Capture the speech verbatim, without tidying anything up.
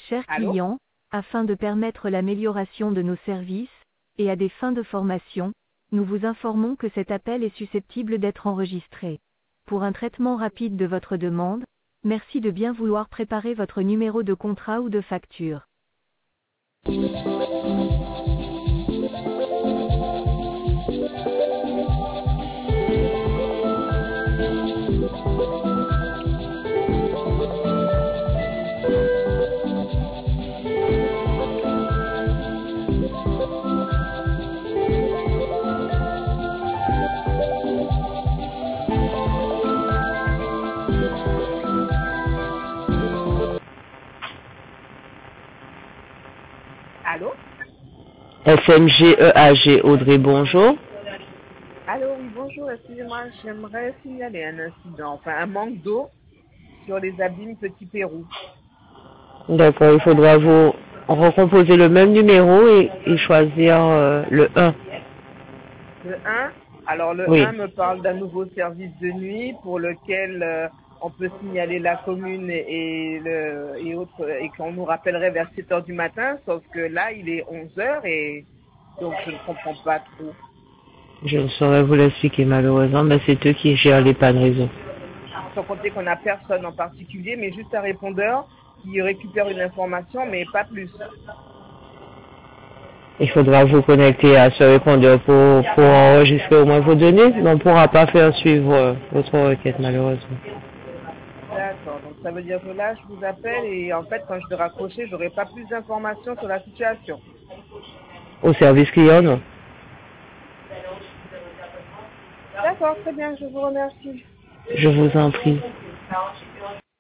Chers Allô? clients, afin de permettre l'amélioration de nos services, et à des fins de formation, nous vous informons que cet appel est susceptible d'être enregistré. Pour un traitement rapide de votre demande, merci de bien vouloir préparer votre numéro de contrat ou de facture. Allô? F M G E A G Audrey, bonjour. Allô, oui, bonjour, excusez-moi, j'aimerais signaler un incident, enfin un manque d'eau sur les abîmes Petit Pérou. D'accord, il faudra vous recomposer le même numéro et, et choisir euh, le un. Le un, alors le Oui. un me parle d'un nouveau service de nuit pour lequel euh, on peut signaler la commune et, et, le, et autres, et qu'on nous rappellerait vers sept heures du matin, sauf que là, il est onze heures et donc je ne comprends pas trop. Je ne saurais vous l'expliquer malheureusement, mais c'est eux qui gèrent les pannes réseau. Sans compter qu'on n'a personne en particulier, mais juste un répondeur qui récupère une information, mais pas plus. Il faudra vous connecter à ce répondeur pour, pour enregistrer au moins vos données, mais on ne pourra pas faire suivre euh, votre requête malheureusement. D'accord, donc ça veut dire que là, je vous appelle et en fait, quand je vais raccrocher, j'aurai pas plus d'informations sur la situation. Au service client, non. D'accord, très bien, je vous remercie. Je vous en prie.